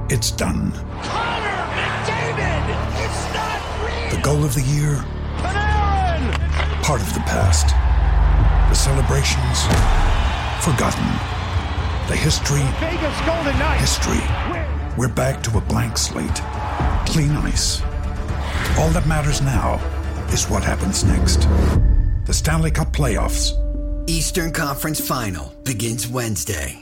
It's done. Connor McDavid! It's not real! The goal of the year? Panarin! Part of the past. The celebrations? Forgotten. The history? Vegas Golden Knights! History. We're back to a blank slate. Clean ice. All that matters now is what happens next. The Stanley Cup Playoffs. Eastern Conference Final begins Wednesday.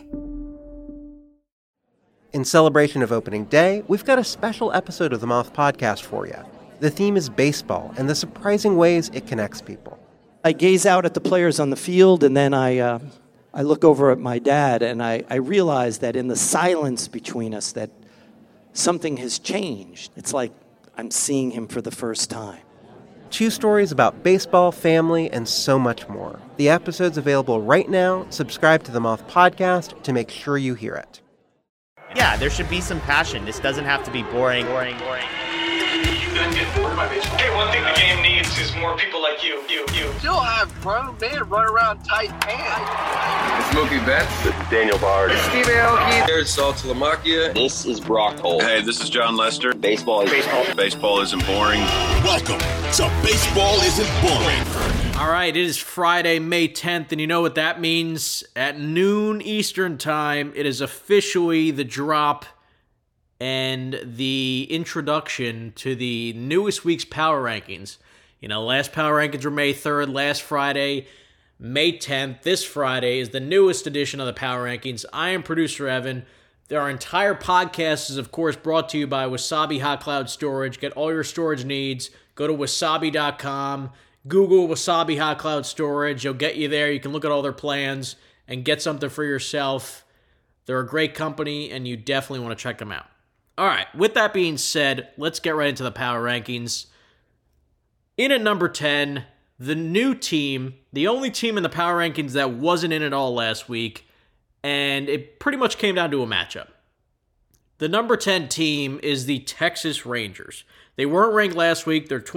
In celebration of opening day, we've got a special episode of the Moth Podcast for you. The theme is baseball and the surprising ways it connects people. I gaze out at the players on the field, and then I look over at my dad, and I realize that in the silence between us that something has changed. It's like I'm seeing him for the first time. 2 stories about baseball, family, and so much more. The episode's available right now. Subscribe to the Moth Podcast to make sure you hear it. Yeah, there should be some passion. This doesn't have to be boring. You guys get bored by baseball. Hey, one thing the game needs is more people like you. Still have grown men run around tight pants. It's Mookie Betts. It's Daniel Bard. It's Steve Aoki. There's Sal Talamacchia. This is Brock Holt. Hey, this is John Lester. Baseball isn't boring. Welcome to Baseball Isn't Boring. All right, it is Friday, May 10th, and you know what that means. At noon Eastern Time, it is officially the drop and the introduction to the newest week's Power Rankings. You know, last Power Rankings were May 3rd, last Friday, May 10th. This Friday is the newest edition of the Power Rankings. I am producer Evan. Our entire podcast is, of course, brought to you by Wasabi Hot Cloud Storage. Get all your storage needs. Go to wasabi.com. Google Wasabi Hot Cloud Storage. They'll get you there. You can look at all their plans and get something for yourself. They're a great company, and you definitely want to check them out. All right, with that being said, let's get right into the Power Rankings. In at number 10, the new team, the only team in the Power Rankings that wasn't in at all last week, and it pretty much came down to a matchup. The number 10 team is the Texas Rangers. They weren't ranked last week. They're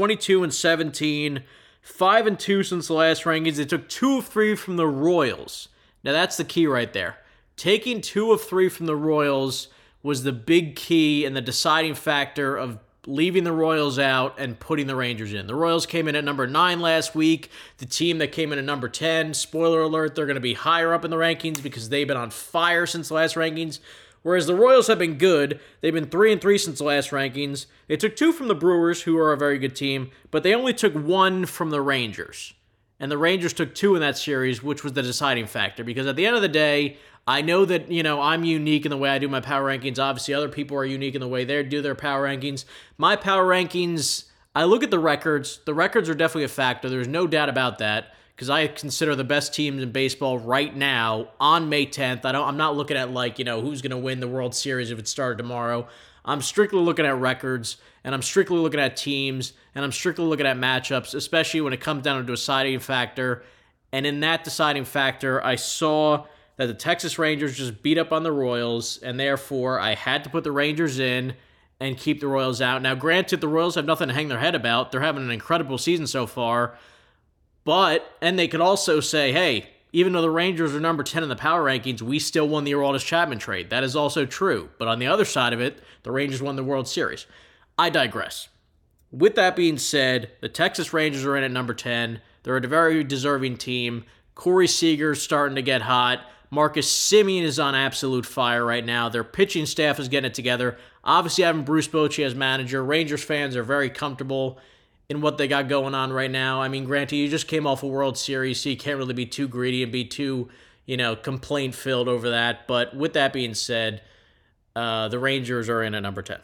22-17, 5-2 since the last rankings. They took 2 of 3 from the Royals. Now that's the key right there. Taking 2 of 3 from the Royals was the big key and the deciding factor of leaving the Royals out and putting the Rangers in. The Royals came in at number 9 last week. The team that came in at number 10, spoiler alert, they're going to be higher up in the rankings because they've been on fire since the last rankings. Whereas the Royals have been good. They've been 3-3 since the last rankings. They took 2 from the Brewers, who are a very good team, but they only took 1 from the Rangers. And the Rangers took 2 in that series, which was the deciding factor. Because at the end of the day, I know that, I'm unique in the way I do my power rankings. Obviously, other people are unique in the way they do their power rankings. My power rankings, I look at the records. The records are definitely a factor. There's no doubt about that. Because I consider the best teams in baseball right now on May 10th. I'm not looking at who's going to win the World Series if it started tomorrow. I'm strictly looking at records, and I'm strictly looking at teams, and I'm strictly looking at matchups, especially when it comes down to a deciding factor. And in that deciding factor, I saw that the Texas Rangers just beat up on the Royals, and therefore I had to put the Rangers in and keep the Royals out. Now, granted, the Royals have nothing to hang their head about. They're having an incredible season so far. And they could also say, hey, even though the Rangers are number 10 in the power rankings, we still won the Aroldis Chapman trade. That is also true. But on the other side of it, the Rangers won the World Series. I digress. With that being said, the Texas Rangers are in at number 10. They're a very deserving team. Corey Seager's starting to get hot. Marcus Semien is on absolute fire right now. Their pitching staff is getting it together. Obviously, having Bruce Bochy as manager, Rangers fans are very comfortable in what they got going on right now. I mean, granted, you just came off a World Series, so you can't really be too greedy and be too, complaint-filled over that. But with that being said, the Rangers are in at number 10.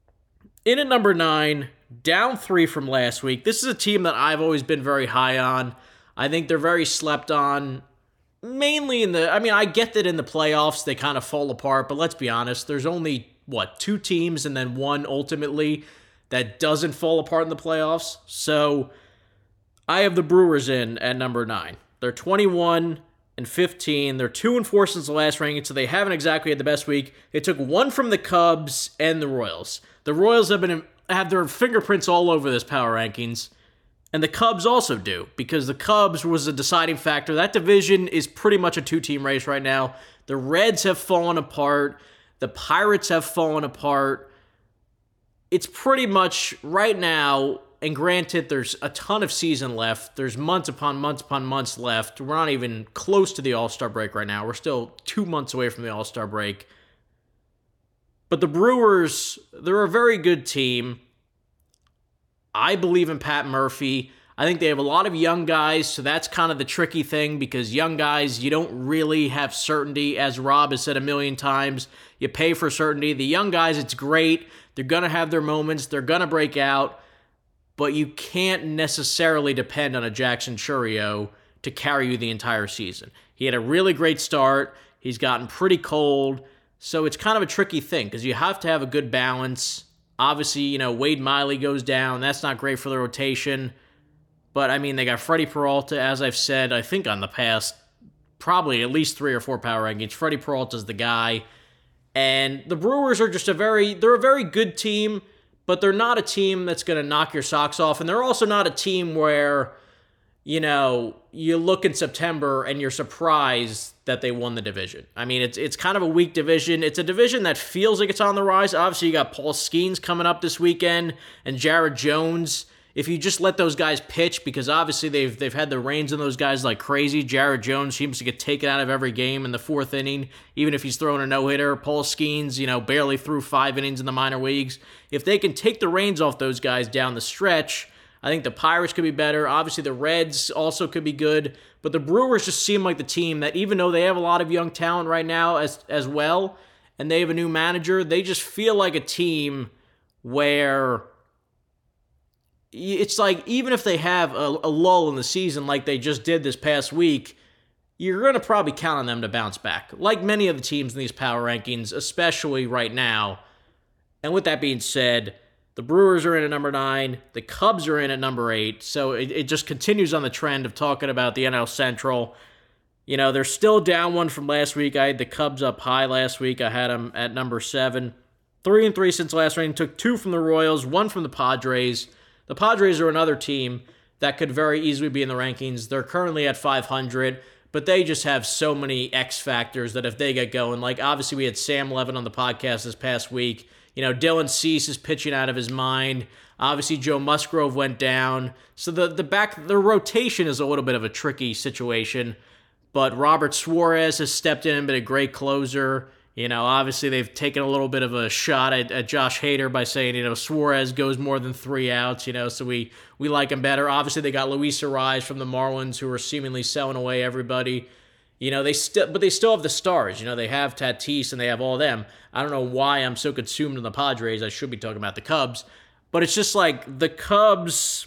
In at number 9, down 3 from last week. This is a team that I've always been very high on. I think they're very slept on, mainly I get that in the playoffs they kind of fall apart, but let's be honest, there's only, 2 teams and then one ultimately that doesn't fall apart in the playoffs. So I have the Brewers in at number 9. They're 21-15. They're 2-4 since the last ranking, so they haven't exactly had the best week. They took 1 from the Cubs and the Royals. The Royals have their fingerprints all over this power rankings, and the Cubs also do, because the Cubs was a deciding factor. That division is pretty much a 2-team race right now. The Reds have fallen apart. The Pirates have fallen apart. It's pretty much right now, and granted, there's a ton of season left. There's months upon months upon months left. We're not even close to the All-Star break right now. We're still 2 months away from the All-Star break. But the Brewers, they're a very good team. I believe in Pat Murphy. I think they have a lot of young guys, so that's kind of the tricky thing because young guys, you don't really have certainty. As Rob has said a million times, you pay for certainty. The young guys, it's great. They're going to have their moments. They're going to break out. But you can't necessarily depend on a Jackson Chourio to carry you the entire season. He had a really great start. He's gotten pretty cold. So it's kind of a tricky thing because you have to have a good balance. Obviously, Wade Miley goes down. That's not great for the rotation. But, I mean, they got Freddie Peralta, as I've said, I think on the past, probably at least 3 or 4 power rankings. Freddie Peralta's the guy. And the Brewers are just they're a very good team, but they're not a team that's going to knock your socks off. And they're also not a team where, you look in September and you're surprised that they won the division. I mean, it's kind of a weak division. It's a division that feels like it's on the rise. Obviously, you got Paul Skeens coming up this weekend and Jared Jones. If you just let those guys pitch, because obviously they've had the reins on those guys like crazy. Jared Jones seems to get taken out of every game in the 4th inning, even if he's throwing a no-hitter. Paul Skeens, barely threw 5 innings in the minor leagues. If they can take the reins off those guys down the stretch, I think the Pirates could be better. Obviously, the Reds also could be good. But the Brewers just seem like the team that, even though they have a lot of young talent right now as well, and they have a new manager, they just feel like a team where it's like, even if they have a lull in the season like they just did this past week, you're going to probably count on them to bounce back, like many of the teams in these power rankings, especially right now. And with that being said, the Brewers are in at number 9. The Cubs are in at number 8. So it just continues on the trend of talking about the NL Central. They're still down 1 from last week. I had the Cubs up high last week. I had them at number 7. 3-3 since last rating. Took 2 from the Royals, 1 from the Padres. The Padres are another team that could very easily be in the rankings. They're currently at 500, but they just have so many X factors that if they get going, like obviously we had Sam Levin on the podcast this past week. Dylan Cease is pitching out of his mind. Obviously Joe Musgrove went down. So the rotation is a little bit of a tricky situation, but Robert Suarez has stepped in and been a great closer. Obviously they've taken a little bit of a shot at Josh Hader by saying, Suarez goes more than 3 outs, so we like him better. Obviously they got Luis Arraez from the Marlins, who are seemingly selling away everybody. They still have the stars. They have Tatis and they have all them. I don't know why I'm so consumed in the Padres. I should be talking about the Cubs. But it's just like the Cubs,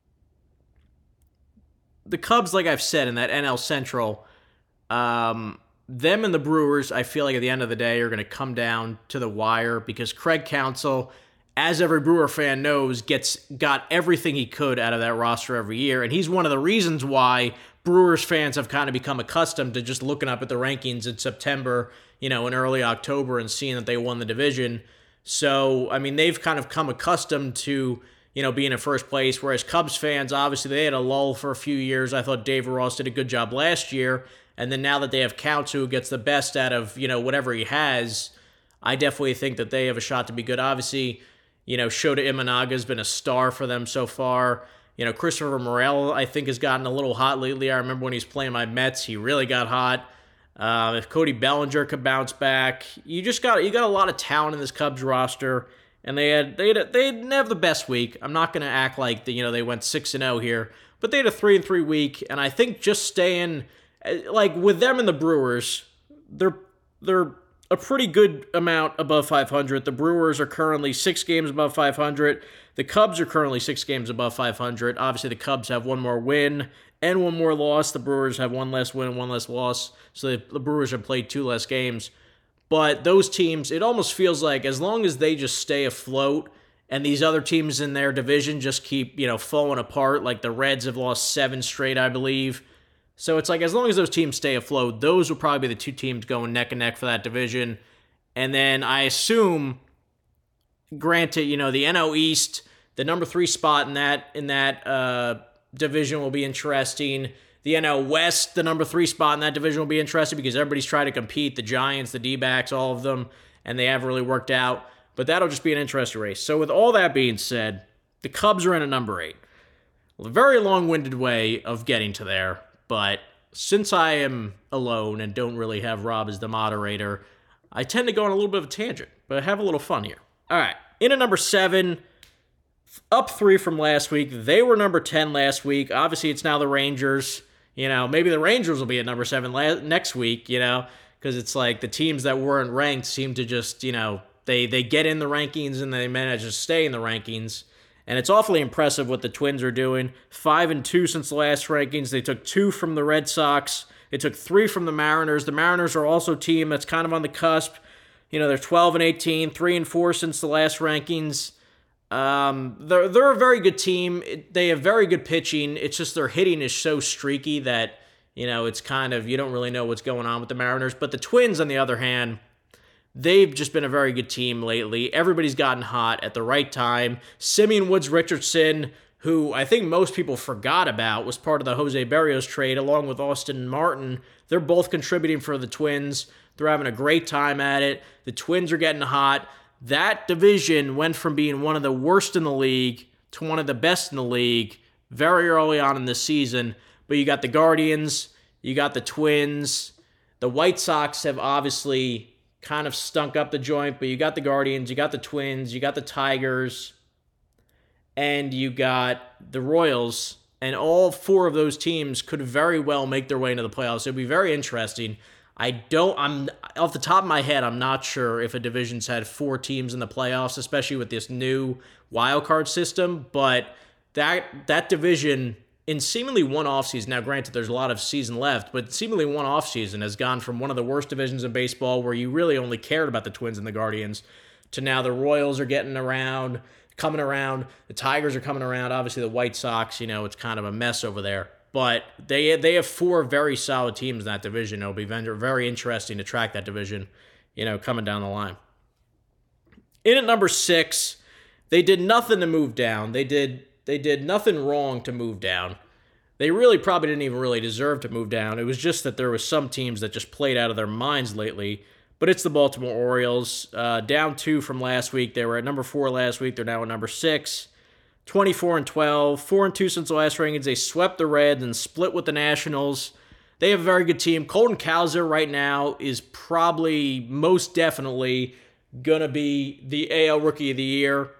like I've said, in that NL Central, them and the Brewers, I feel like at the end of the day, are going to come down to the wire because Craig Counsell, as every Brewer fan knows, got everything he could out of that roster every year. And he's one of the reasons why Brewers fans have kind of become accustomed to just looking up at the rankings in September, in early October and seeing that they won the division. So, I mean, they've kind of come accustomed to, being in first place, whereas Cubs fans, obviously, they had a lull for a few years. I thought Dave Ross did a good job last year. And then now that they have Counsell, who gets the best out of, whatever he has, I definitely think that they have a shot to be good. Obviously, Shota Imanaga has been a star for them so far. Christopher Morel, I think, has gotten a little hot lately. I remember when he was playing my Mets, he really got hot. If Cody Bellinger could bounce back, you got a lot of talent in this Cubs roster, and they didn't have the best week. I'm not going to act like they went 6-0 here, but they had a 3-3 week, and I think just staying like with them and the Brewers, they're a pretty good amount above 500. The Brewers are currently 6 games above 500. The Cubs are currently 6 games above 500. Obviously, the Cubs have 1 more win and 1 more loss. The Brewers have 1 less win and 1 less loss. So the Brewers have played 2 less games. But those teams, it almost feels like as long as they just stay afloat and these other teams in their division just keep, falling apart, like the Reds have lost 7 straight, I believe. So it's like as long as those teams stay afloat, those will probably be the 2 teams going neck and neck for that division. And then I assume, granted, the NL East, the number 3 spot in that division will be interesting. The NL West, the number 3 spot in that division will be interesting because everybody's trying to compete. The Giants, the D-backs, all of them. and they haven't really worked out. But that'll just be an interesting race. So with all that being said, the Cubs are in at number 8. A very long-winded way of getting to there, but since I am alone and don't really have Rob as the moderator, I tend to go on a little bit of a tangent, but have a little fun here. All right, in at number 7, up 3 from last week. They were number 10 last week. Obviously, it's now the Rangers. Maybe the Rangers will be at number 7 next week, because it's like the teams that weren't ranked seem to just, they get in the rankings and they manage to stay in the rankings. And it's awfully impressive what the Twins are doing. 5-2 since the last rankings. They took 2 from the Red Sox. They took 3 from the Mariners. The Mariners are also a team that's kind of on the cusp. They're 12-18, 3-4 since the last rankings. They're a very good team. They have very good pitching. It's just their hitting is so streaky that, it's kind of, you don't really know what's going on with the Mariners. But the Twins, on the other hand, they've just been a very good team lately. Everybody's gotten hot at the right time. Simeon Woods Richardson, who I think most people forgot about, was part of the Jose Berrios trade, along with Austin Martin. They're both contributing for the Twins. They're having a great time at it. The Twins are getting hot. That division went from being one of the worst in the league to one of the best in the league very early on in the season. But you got the Guardians, you got the Twins. The White Sox have obviously kind of stunk up the joint, but you got the Guardians, you got the Twins, you got the Tigers, and you got the Royals, and all 4 of those teams could very well make their way into the playoffs. It'd be very interesting. I'm off the top of my head, I'm not sure if a division's had 4 teams in the playoffs, especially with this new wild card system, but that division in seemingly one offseason, now granted there's a lot of season left, but seemingly one offseason has gone from one of the worst divisions in baseball where you really only cared about the Twins and the Guardians to now the Royals are coming around, the Tigers are coming around, obviously the White Sox, it's kind of a mess over there. But they have 4 very solid teams in that division. It'll be very interesting to track that division, coming down the line. In at number 6, they did nothing to move down. They did nothing wrong to move down. They really probably didn't even really deserve to move down. It was just that there was some teams that just played out of their minds lately. But it's the Baltimore Orioles. Down 2 from last week. They were at number 4 last week. They're now at number 6. 24-12, 4-2 since the last rankings. They swept the Reds and split with the Nationals. They have a very good team. Colton Cowser right now is probably most definitely going to be the AL Rookie of the Year.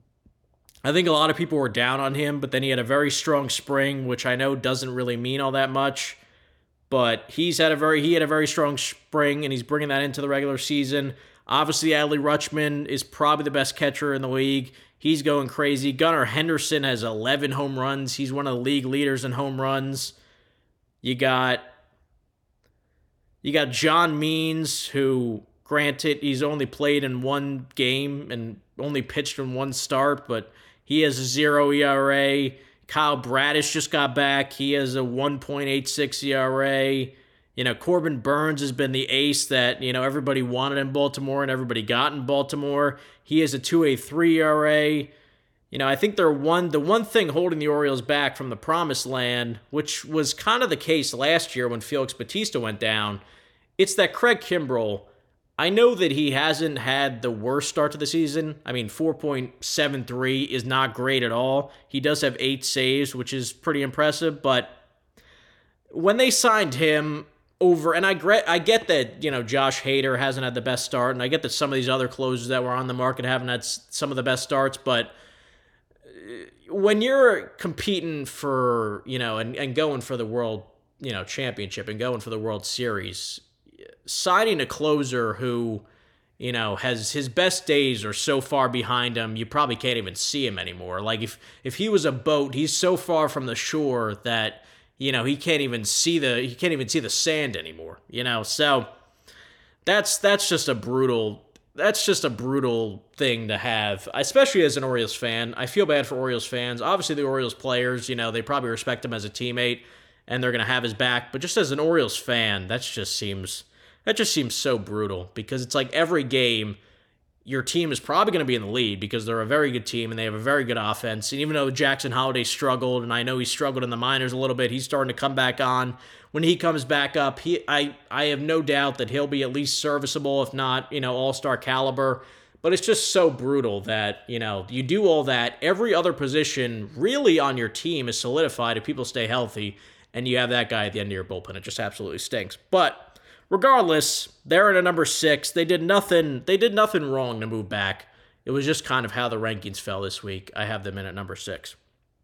I think a lot of people were down on him, but then he had a very strong spring, which I know doesn't really mean all that much. But he had a very strong spring, and he's bringing that into the regular season. Obviously, Adley Rutschman is probably the best catcher in the league. He's going crazy. Gunnar Henderson has 11 home runs. He's one of the league leaders in home runs. You got John Means, who, granted, he's only played in 1 game and only pitched in 1 start, but he has a 0 ERA. Kyle Bradish just got back. He has a 1.86 ERA. Corbin Burns has been the ace that, everybody wanted in Baltimore and everybody got in Baltimore. He has a 2.83 ERA. I think the one thing holding the Orioles back from the promised land, which was kind of the case last year when Felix Bautista went down, it's that Craig Kimbrell, I know that he hasn't had the worst start to the season. 4.73 is not great at all. He does have 8 saves, which is pretty impressive, but when they signed him over, and I get that, Josh Hader hasn't had the best start, and I get that some of these other closers that were on the market haven't had some of the best starts, but when you're competing for, and going for the world, championship and going for the World Series, signing a closer who, has his best days are so far behind him, you probably can't even see him anymore. Like if he was a boat, he's so far from the shore that, he can't even see the sand anymore, So that's just a brutal thing to have, especially as an Orioles fan. I feel bad for Orioles fans. Obviously the Orioles players, they probably respect him as a teammate and they're going to have his back, but just as an Orioles fan, that just seems so brutal, because it's like every game your team is probably going to be in the lead because they're a very good team and they have a very good offense. And even though Jackson Holiday struggled, and I know he struggled in the minors a little bit, he's starting to come back on. When he comes back up, I have no doubt that he'll be at least serviceable, if not, all-star caliber. But it's just so brutal that, you do all that. Every other position really on your team is solidified if people stay healthy, and you have that guy at the end of your bullpen. It just absolutely stinks. But regardless, they're at a number 6. They did nothing wrong to move back. It was just kind of how the rankings fell this week. I have them in at number 6.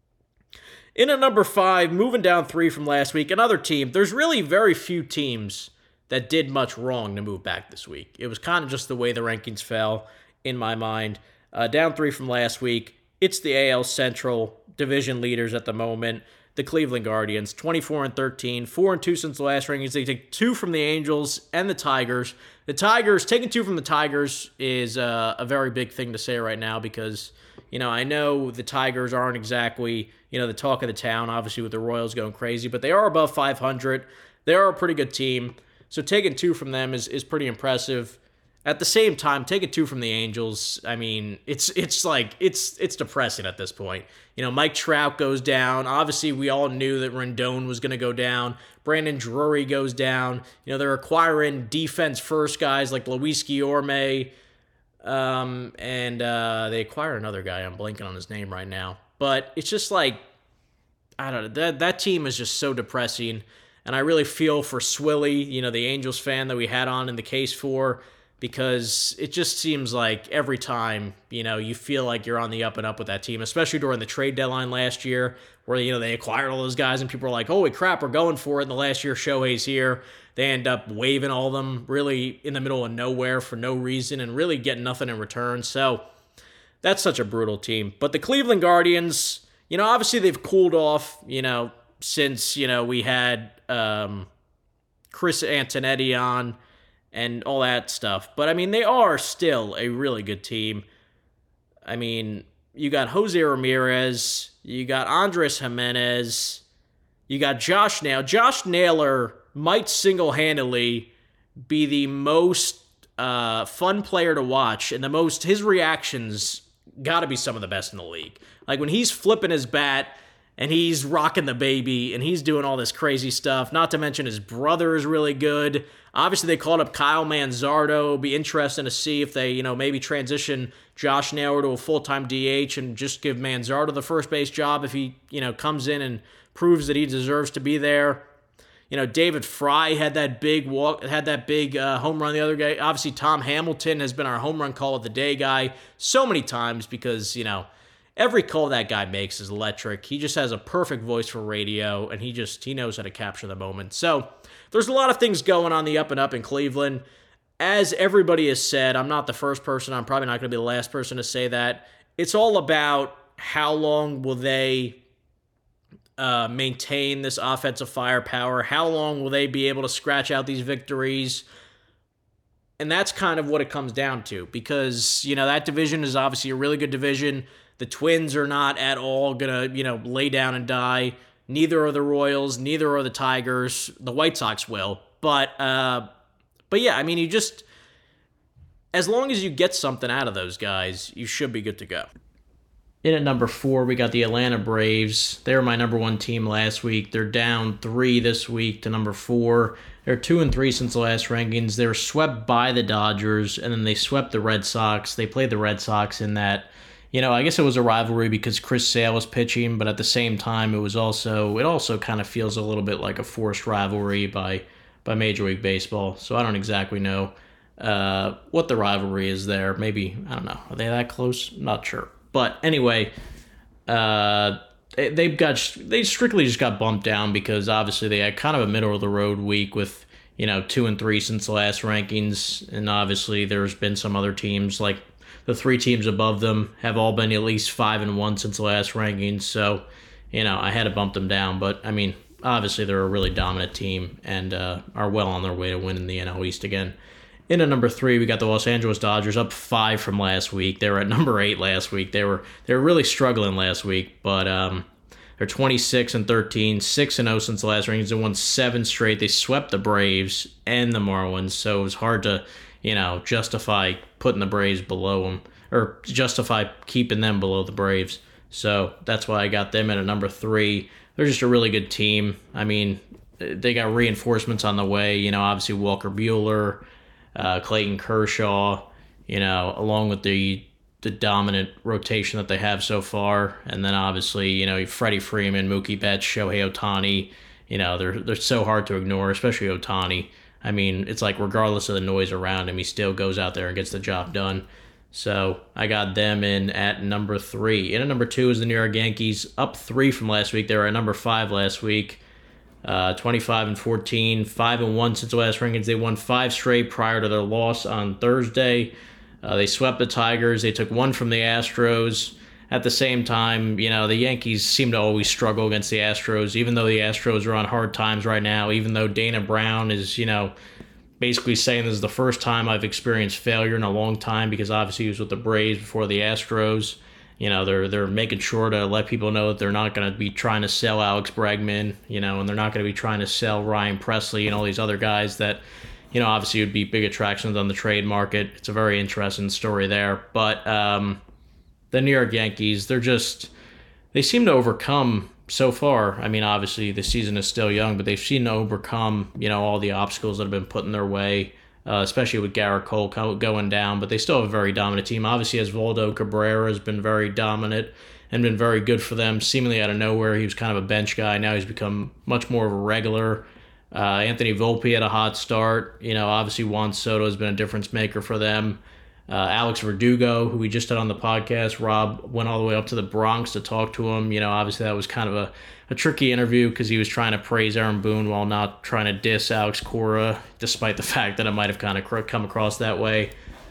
In at number 5, moving down 3 from last week, another team. There's really very few teams that did much wrong to move back this week. It was kind of just the way the rankings fell in my mind. Down 3 from last week. It's the AL Central division leaders at the moment. The Cleveland Guardians, 24-13, 4-2 since the last rankings. They take 2 from the Angels and the Tigers. The Tigers, taking 2 from the Tigers is a very big thing to say right now because, I know the Tigers aren't exactly, the talk of the town, obviously with the Royals going crazy, but they are above 500. They are a pretty good team. So taking 2 from them is pretty impressive. At the same time, taking 2 from the Angels, I mean, it's depressing at this point. Mike Trout goes down. Obviously, we all knew that Rendon was going to go down. Brandon Drury goes down. They're acquiring defense-first guys like Luis Guillorme, and they acquire another guy. I'm blanking on his name right now. But it's just like, I don't know, that team is just so depressing. And I really feel for Swilly, the Angels fan that we had on in the case for, because it just seems like every time, you feel like you're on the up and up with that team, especially during the trade deadline last year where, they acquired all those guys and people are like, holy crap, we're going for it. And the last year Shohei's here. They end up waiving all of them really in the middle of nowhere for no reason and really getting nothing in return. So that's such a brutal team. But the Cleveland Guardians, obviously they've cooled off, since, we had Chris Antonetti on and all that stuff. But, they are still a really good team. You got Jose Ramirez, you got Andres Jimenez, you got Josh Naylor. Josh Naylor might single-handedly be the most fun player to watch, and his reactions got to be some of the best in the league. Like, when he's flipping his bat and he's rocking the baby, and he's doing all this crazy stuff. Not to mention his brother is really good. Obviously, they called up Kyle Manzardo. It'll be interesting to see if they, maybe transition Josh Naylor to a full-time DH and just give Manzardo the first base job if he, comes in and proves that he deserves to be there. David Fry had that big home run the other day. Obviously, Tom Hamilton has been our home run call of the day guy so many times because, every call that guy makes is electric. He just has a perfect voice for radio, and he knows how to capture the moment. So there's a lot of things going on the up and up in Cleveland. As everybody has said, I'm not the first person. I'm probably not going to be the last person to say that. It's all about how long will they maintain this offensive firepower? How long will they be able to scratch out these victories? And that's kind of what it comes down to because, that division is obviously a really good division. The Twins are not at all going to, lay down and die. Neither are the Royals. Neither are the Tigers. The White Sox will. But yeah, you just, as long as you get something out of those guys, you should be good to go. In at number 4, we got the Atlanta Braves. They were my number 1 team last week. They're down 3 this week to number 4. They're 2-3 since the last rankings. They were swept by the Dodgers, and then they swept the Red Sox. They played the Red Sox in that, I guess it was a rivalry because Chris Sale was pitching, but at the same time, it also kind of feels a little bit like a forced rivalry by Major League Baseball. So I don't exactly know what the rivalry is there. Maybe, I don't know. Are they that close? Not sure. But anyway, they strictly just got bumped down because obviously they had kind of a middle of the road week with 2-3 since the last rankings, and obviously there's been some other teams like the 3 teams above them have all been at least 5-1 since the last rankings. So I had to bump them down, but obviously they're a really dominant team and are well on their way to winning the NL East again. In at number 3, we got the Los Angeles Dodgers, up 5 from last week. They were at number 8 last week. They were really struggling last week, but they're 26-13, 6-0 since the last rankings. They won 7 straight. They swept the Braves and the Marlins, so it was hard to justify putting the Braves below them, or justify keeping them below the Braves. So that's why I got them at a number 3. They're just a really good team. I mean, they got reinforcements on the way. Obviously Walker Buehler, Clayton Kershaw, along with the dominant rotation that they have so far. And then obviously, Freddie Freeman, Mookie Betts, Shohei Ohtani. They're so hard to ignore, especially Ohtani. I mean, it's like regardless of the noise around him, he still goes out there and gets the job done. So I got them in at number 3. In at number 2 is the New York Yankees, up 3 from last week. They were at number 5 last week, 25-14, 5-1 since the last rankings. They won 5 straight prior to their loss on Thursday. They swept the Tigers. They took 1 from the Astros. At the same time, the Yankees seem to always struggle against the Astros, even though the Astros are on hard times right now, even though Dana Brown is, basically saying this is the first time I've experienced failure in a long time, because obviously he was with the Braves before the Astros. They're making sure to let people know that they're not going to be trying to sell Alex Bregman, and they're not going to be trying to sell Ryan Presley and all these other guys that, obviously would be big attractions on the trade market. It's a very interesting story there. But the New York Yankees, they seem to overcome so far. I mean, obviously the season is still young, but they've seen to overcome, all the obstacles that have been put in their way, especially with Garrett Cole going down. But they still have a very dominant team. Obviously, Osvaldo Cabrera has been very dominant and been very good for them. Seemingly out of nowhere, he was kind of a bench guy. Now he's become much more of a regular. Anthony Volpe had a hot start. Obviously Juan Soto has been a difference maker for them. Alex Verdugo, who we just had on the podcast, Rob went all the way up to the Bronx to talk to him. Obviously that was kind of a tricky interview because he was trying to praise Aaron Boone while not trying to diss Alex Cora, despite the fact that it might have kind of come across that way.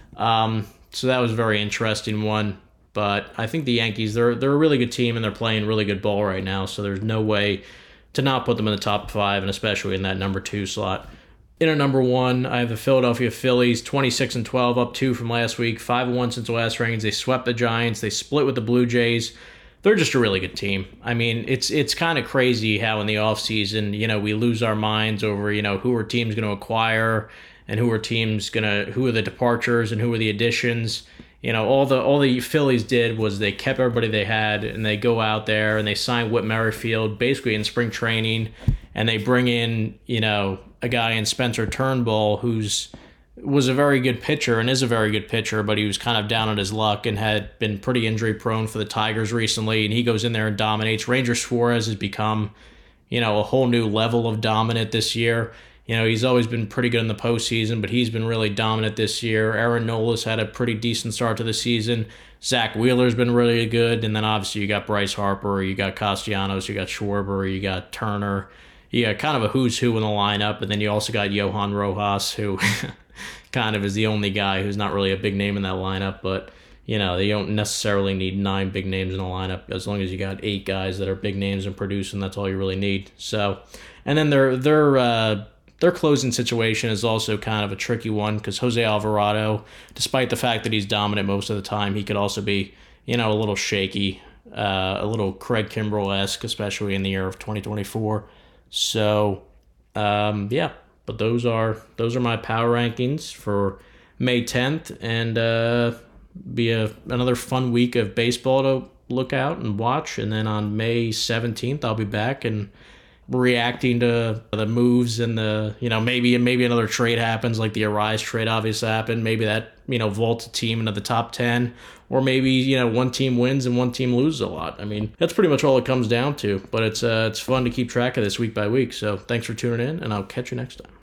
So that was a very interesting one. But I think the Yankees, they're a really good team and they're playing really good ball right now. So there's no way to not put them in the top 5, and especially in that number 2 slot. In at number 1, I have the Philadelphia Phillies, 26-12, up 2 from last week, 5-1 since the last rankings. They swept the Giants. They split with the Blue Jays. They're just a really good team. I mean, it's kind of crazy how in the offseason, we lose our minds over, who are teams going to acquire and who are the departures and who are the additions. All the Phillies did was they kept everybody they had, and they go out there and they sign Whit Merrifield basically in spring training, and they bring in, a guy in Spencer Turnbull was a very good pitcher and is a very good pitcher, but he was kind of down on his luck and had been pretty injury prone for the Tigers recently, and he goes in there and dominates. Ranger Suarez has become, a whole new level of dominant this year. He's always been pretty good in the postseason, but he's been really dominant this year. Aaron Nola's had a pretty decent start to the season. Zach Wheeler's been really good, and then obviously you got Bryce Harper, you got Castellanos, you got Schwarber, you got Turner. You got kind of a who's who in the lineup, and then you also got Johan Rojas, who kind of is the only guy who's not really a big name in that lineup, but they don't necessarily need 9 big names in the lineup. As long as you got 8 guys that are big names and producing, that's all you really need. So, and then their closing situation is also kind of a tricky one because Jose Alvarado, despite the fact that he's dominant most of the time, he could also be, a little shaky, a little Craig Kimbrell-esque, especially in the year of 2024. So, but those are my power rankings for May 10th, and be another fun week of baseball to look out and watch. And then on May 17th, I'll be back and reacting to the moves and maybe another trade happens, like the Arise trade obviously happened. Maybe that vaults a team into the top 10, or maybe one team wins and one team loses a lot. I mean, that's pretty much all it comes down to. But it's fun to keep track of this week by week. So thanks for tuning in, and I'll catch you next time.